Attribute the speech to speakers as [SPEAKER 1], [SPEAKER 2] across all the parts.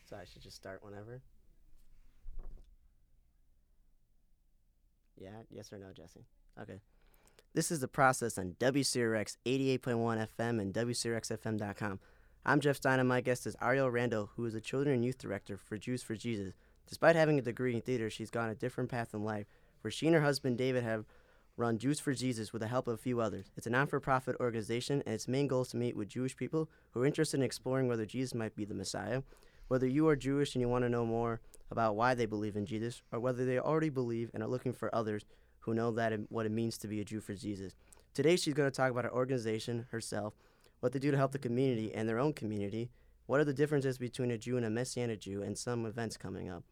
[SPEAKER 1] So I should just start whenever. Yeah, yes or no, Jesse? Okay. This is the process on WCRX 88.1 FM and WCRXFM.com. I'm Jeff Stein, and my guest is Ariel Randall, who is a children and youth director for Jews for Jesus. Despite having a degree in theater, she's gone a different path in life, where she and her husband David have run Jews for Jesus with the help of a few others. It's a non-for-profit organization, and its main goal is to meet with Jewish people who are interested in exploring whether Jesus might be the Messiah. Whether you are Jewish and you want to know more about why they believe in Jesus, or whether they already believe and are looking for others who know what it means to be a Jew for Jesus. Today, she's going to talk about her organization, herself, what they do to help the community and their own community, what are the differences between a Jew and a Messianic Jew, and some events coming up.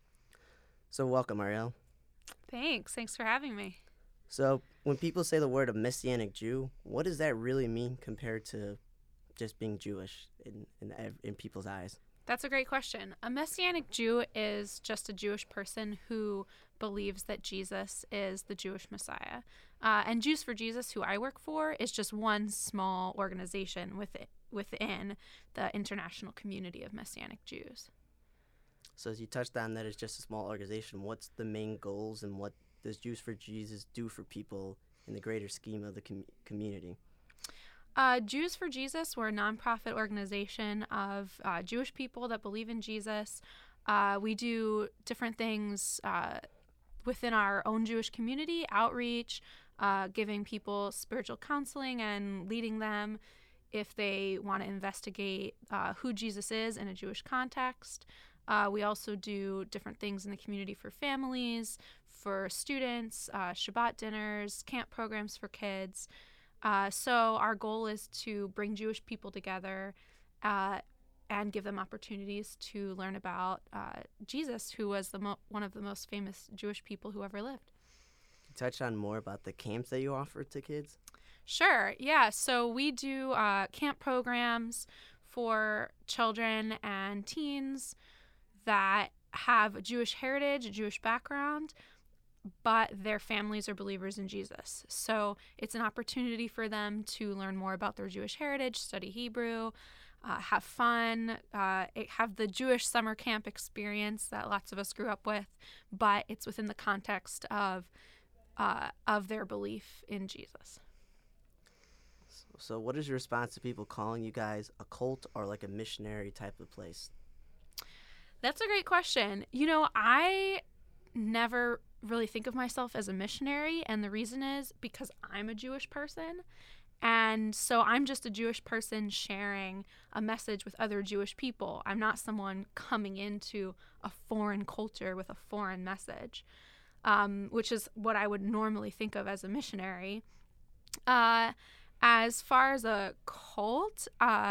[SPEAKER 1] So welcome, Ariel.
[SPEAKER 2] Thanks for having me.
[SPEAKER 1] So when people say the word a Messianic Jew, what does that really mean compared to just being Jewish in people's eyes?
[SPEAKER 2] That's a great question. A Messianic Jew is just a Jewish person who believes that Jesus is the Jewish Messiah. And Jews for Jesus, who I work for, is just one small organization within the international community of Messianic Jews.
[SPEAKER 1] So as you touched on that, it's just a small organization. What's the main goals, and what does Jews for Jesus do for people in the greater scheme of the community?
[SPEAKER 2] Jews for Jesus, we're a nonprofit organization of Jewish people that believe in Jesus. We do different things within our own Jewish community, outreach, giving people spiritual counseling and leading them if they want to investigate who Jesus is in a Jewish context. We also do different things in the community for families, for students, Shabbat dinners, camp programs for kids. So our goal is to bring Jewish people together and give them opportunities to learn about Jesus, who was one of the most famous Jewish people who ever lived.
[SPEAKER 1] Can you touch on more about the camps that you offer to kids?
[SPEAKER 2] Sure, yeah. So we do camp programs for children and teens that have a Jewish heritage, a Jewish background, but their families are believers in Jesus. So it's an opportunity for them to learn more about their Jewish heritage, study Hebrew, have fun, have the Jewish summer camp experience that lots of us grew up with, but it's within the context of their belief in Jesus.
[SPEAKER 1] So what is your response to people calling you guys a cult or like a missionary type of place?
[SPEAKER 2] That's a great question. You know, I never really think of myself as a missionary, and the reason is because I'm a Jewish person, and so I'm just a Jewish person sharing a message with other Jewish people. I'm not someone coming into a foreign culture with a foreign message, which is what I would normally think of as a missionary. As far as a cult,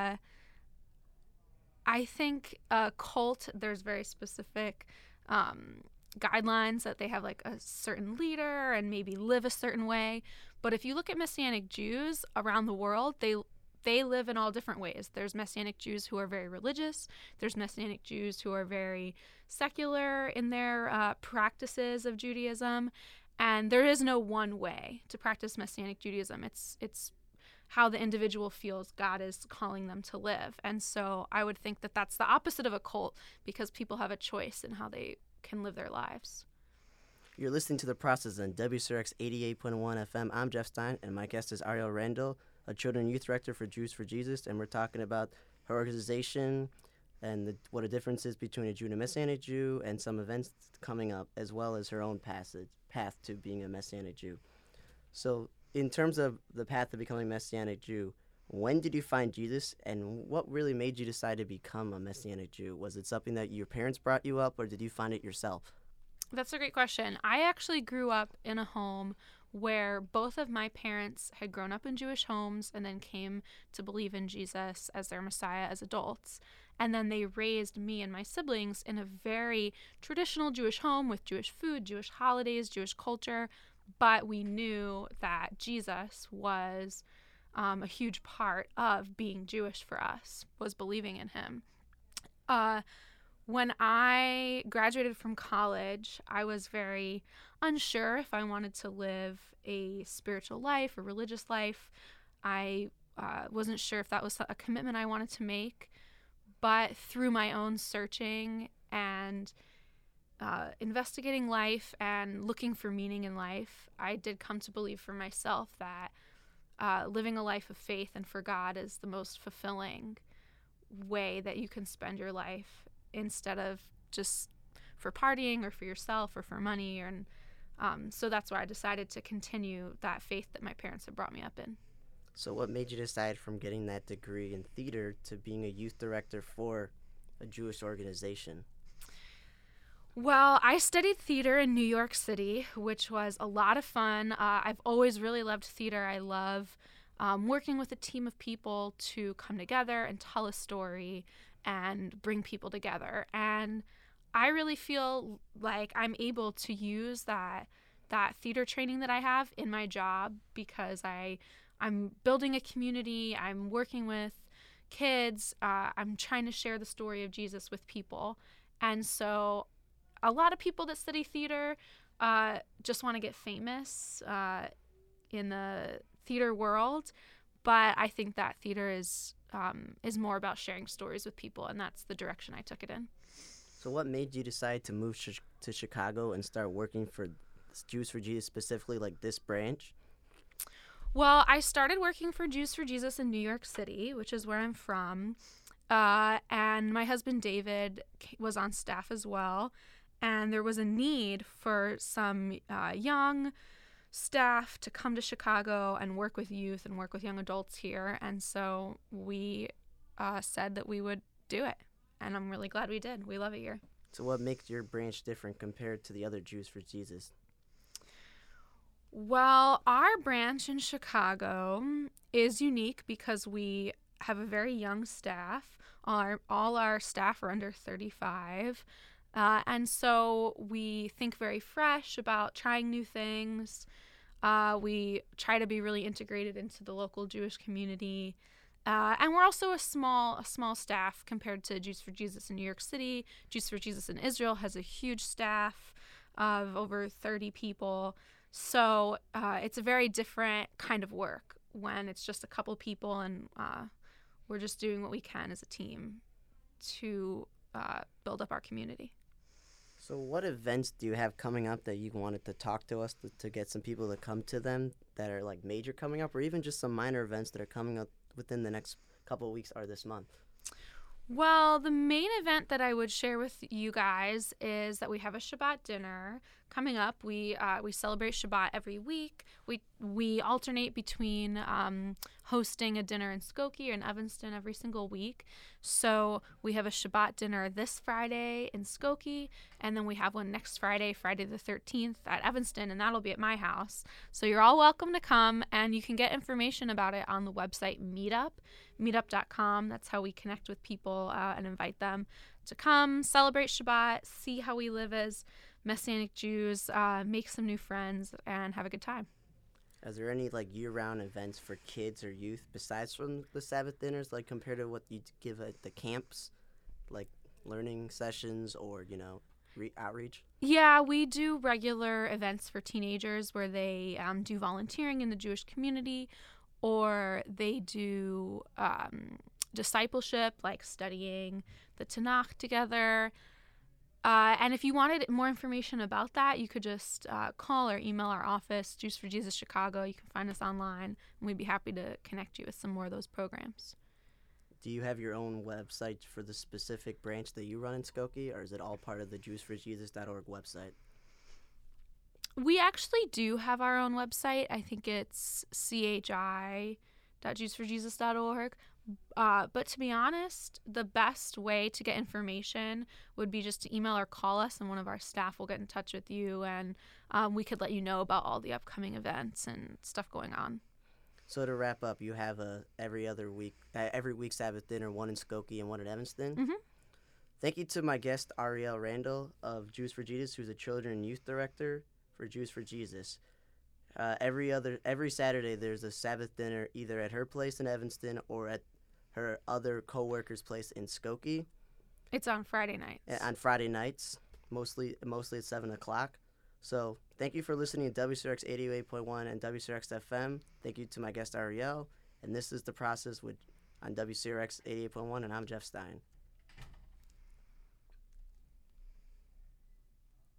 [SPEAKER 2] I think a cult, there's very specific guidelines that they have, like a certain leader and maybe live a certain way. But if you look at Messianic Jews around the world, they live in all different ways. There's Messianic Jews who are very religious. There's Messianic Jews who are very secular in their practices of Judaism. And there is no one way to practice Messianic Judaism. It's how the individual feels God is calling them to live. And so I would think that that's the opposite of a cult, because people have a choice in how they can live their lives.
[SPEAKER 1] You're listening to The Process on WCRX 88.1 FM. I'm Jeff Stein, and my guest is Ariel Randall, a children and youth director for Jews for Jesus, and we're talking about her organization and what a difference is between a Jew and a Messianic Jew, and some events coming up, as well as her own path to being a Messianic Jew. So in terms of the path to becoming a Messianic Jew, when did you find Jesus, and what really made you decide to become a Messianic Jew? Was it something that your parents brought you up, or did you find it yourself?
[SPEAKER 2] That's a great question. I actually grew up in a home where both of my parents had grown up in Jewish homes and then came to believe in Jesus as their Messiah as adults. And then they raised me and my siblings in a very traditional Jewish home with Jewish food, Jewish holidays, Jewish culture. But we knew that Jesus was a huge part of being Jewish for us, was believing in him. When I graduated from college, I was very unsure if I wanted to live a spiritual life, a religious life. I wasn't sure if that was a commitment I wanted to make. But through my own searching and investigating life and looking for meaning in life, I did come to believe for myself that living a life of faith and for God is the most fulfilling way that you can spend your life, instead of just for partying or for yourself or for money. And so that's why I decided to continue that faith that my parents had brought me up in.
[SPEAKER 1] So what made you decide from getting that degree in theater to being a youth director for a Jewish organization?
[SPEAKER 2] Well, I studied theater in New York City, which was a lot of fun. I've always really loved theater. I love working with a team of people to come together and tell a story and bring people together. And I really feel like I'm able to use that theater training that I have in my job, because I'm building a community. I'm working with kids. I'm trying to share the story of Jesus with people. And so a lot of people that study theater just want to get famous in the theater world. But I think that theater is more about sharing stories with people, and that's the direction I took it in.
[SPEAKER 1] So what made you decide to move to Chicago and start working for Jews for Jesus, specifically like this branch?
[SPEAKER 2] Well, I started working for Jews for Jesus in New York City, which is where I'm from. And my husband David was on staff as well. And there was a need for some young staff to come to Chicago and work with youth and work with young adults here. And so we said that we would do it. And I'm really glad we did. We love it here.
[SPEAKER 1] So what makes your branch different compared to the other Jews for Jesus?
[SPEAKER 2] Well, our branch in Chicago is unique because we have a very young staff. All our staff are under 35. And so we think very fresh about trying new things. We try to be really integrated into the local Jewish community. And we're also a small staff compared to Jews for Jesus in New York City. Jews for Jesus in Israel has a huge staff of over 30 people. So it's a very different kind of work when it's just a couple people, and we're just doing what we can as a team to build up our community.
[SPEAKER 1] So what events do you have coming up that you wanted to talk to us to get some people to come to them that are like major coming up, or even just some minor events that are coming up within the next couple of weeks or this month?
[SPEAKER 2] Well, the main event that I would share with you guys is that we have a Shabbat dinner coming up. We celebrate Shabbat every week. We alternate between hosting a dinner in Skokie or in Evanston every single week. So we have a Shabbat dinner this Friday in Skokie, and then we have one next Friday, Friday the 13th at Evanston, and that'll be at my house. So you're all welcome to come, and you can get information about it on the website meetup.com. That's how we connect with people and invite them to come celebrate Shabbat, see how we live as Messianic Jews, make some new friends, and have a good time.
[SPEAKER 1] Is there any like year-round events for kids or youth besides from the Sabbath dinners, like compared to what you give at the camps, like learning sessions or outreach?
[SPEAKER 2] Yeah, we do regular events for teenagers where they do volunteering in the Jewish community, or they do discipleship, like studying the Tanakh together. And if you wanted more information about that, you could just call or email our office, Jews for Jesus Chicago. You can find us online, and we'd be happy to connect you with some more of those programs.
[SPEAKER 1] Do you have your own website for the specific branch that you run in Skokie, or is it all part of the JewsForJesus.org website?
[SPEAKER 2] We actually do have our own website. I think it's chi.JewsForJesus.org. But to be honest, the best way to get information would be just to email or call us, and one of our staff will get in touch with you, and we could let you know about all the upcoming events and stuff going on.
[SPEAKER 1] So to wrap up, you have every week Sabbath dinner, one in Skokie and one in Evanston.
[SPEAKER 2] Mm-hmm.
[SPEAKER 1] Thank you to my guest, Ariel Randall of Jews for Jesus, who's a children and youth director for Jews for Jesus. Every Saturday, there's a Sabbath dinner either at her place in Evanston or at her other co-worker's place in Skokie.
[SPEAKER 2] It's on Friday nights.
[SPEAKER 1] On Friday nights, mostly at 7 o'clock. So thank you for listening to WCRX 88.1 and WCRX FM. Thank you to my guest, Ariel. And this is The Process on WCRX 88.1, and I'm Jeff Stein.